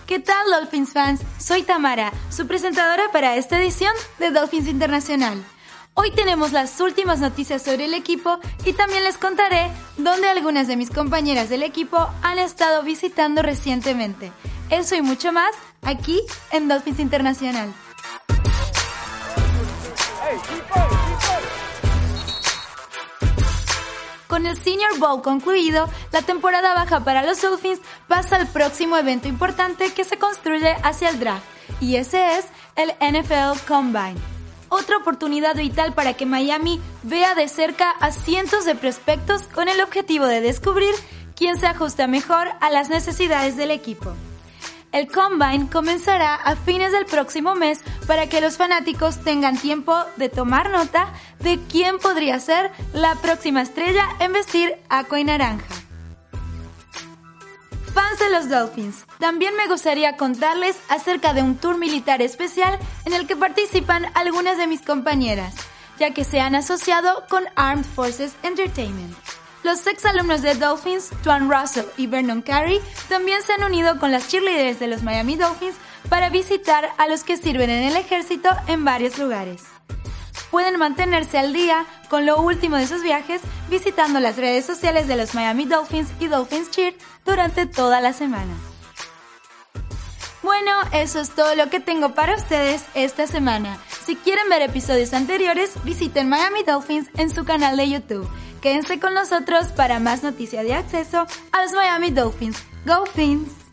¿Qué tal, Dolphins fans? Soy Tamara, su presentadora para esta edición de Dolphins Internacional. Hoy tenemos las últimas noticias sobre el equipo y también les contaré dónde algunas de mis compañeras del equipo han estado visitando recientemente. Eso y mucho más aquí en Dolphins Internacional. Con el Senior Bowl concluido, la temporada baja para los Dolphins pasa al próximo evento importante que se construye hacia el draft, y ese es el NFL Combine. Otra oportunidad vital para que Miami vea de cerca a cientos de prospectos con el objetivo de descubrir quién se ajusta mejor a las necesidades del equipo. El Combine comenzará a fines del próximo mes para que los fanáticos tengan tiempo de tomar nota de quién podría ser la próxima estrella en vestir aqua y naranja. Fans de los Dolphins, también me gustaría contarles acerca de un tour militar especial en el que participan algunas de mis compañeras, ya que se han asociado con Armed Forces Entertainment. Los exalumnos de Dolphins, Twan Russell y Vernon Carey, también se han unido con las cheerleaders de los Miami Dolphins para visitar a los que sirven en el ejército en varios lugares. Pueden mantenerse al día con lo último de sus viajes visitando las redes sociales de los Miami Dolphins y Dolphins Cheer durante toda la semana. Bueno, eso es todo lo que tengo para ustedes esta semana. Si quieren ver episodios anteriores, visiten Miami Dolphins en su canal de YouTube. Quédense con nosotros para más noticias de acceso a los Miami Dolphins. ¡Go Fins!